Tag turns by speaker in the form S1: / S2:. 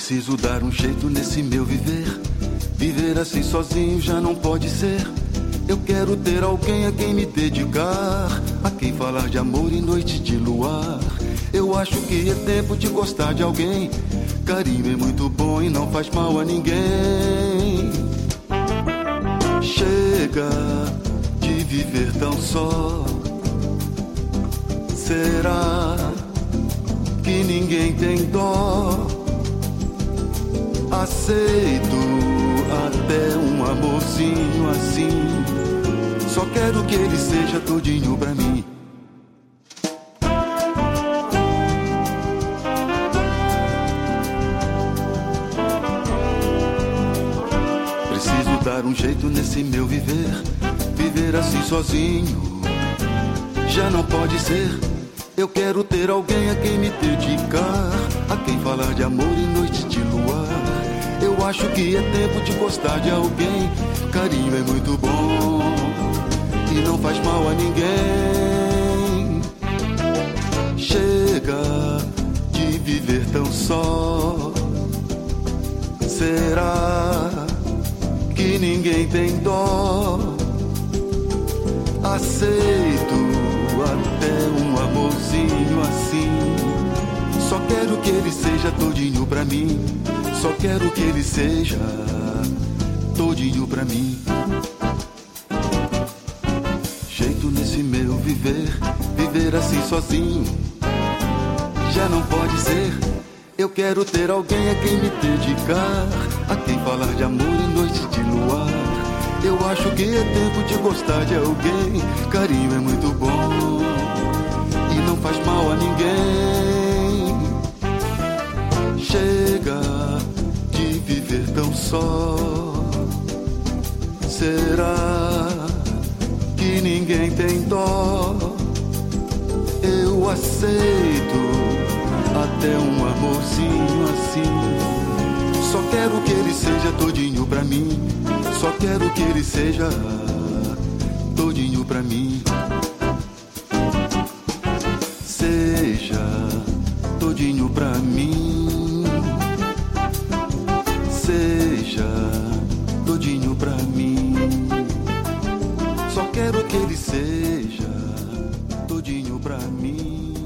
S1: Preciso dar um jeito nesse meu viver. Viver assim sozinho já não pode ser. Eu quero ter alguém a quem me dedicar, a quem falar de amor em noite de luar. Eu acho que é tempo de gostar de alguém. Carinho é muito bom e não faz mal a ninguém. Chega de viver tão só. Será que ninguém tem dó? Aceito até um amorzinho assim. Só quero que ele seja todinho pra mim. Preciso dar um jeito nesse meu viver. Viver assim sozinho já não pode ser. Eu quero ter alguém a quem me dedicar, a quem falar de amor em noite de luar. Eu acho que é tempo de gostar de alguém. Carinho é muito bom e não faz mal a ninguém. Chega de viver tão só. Será que ninguém tem dó? Aceito até um amorzinho assim. Só quero que ele seja todinho pra mim. Só quero que ele seja todinho pra mim. Jeito nesse meu viver. Viver assim sozinho já não pode ser. Eu quero ter alguém a quem me dedicar, a quem falar de amor em noite de luar. Eu acho que é tempo de gostar de alguém. Carinho é muito bom e não faz mal a ninguém. Chega de viver tão só. Será que ninguém tem dó? Eu aceito até um amorzinho assim. Só quero que ele seja todinho pra mim. Só quero que ele seja todinho pra mim. Seja todinho pra mim. Seja todinho pra mim. Só quero que ele seja todinho pra mim.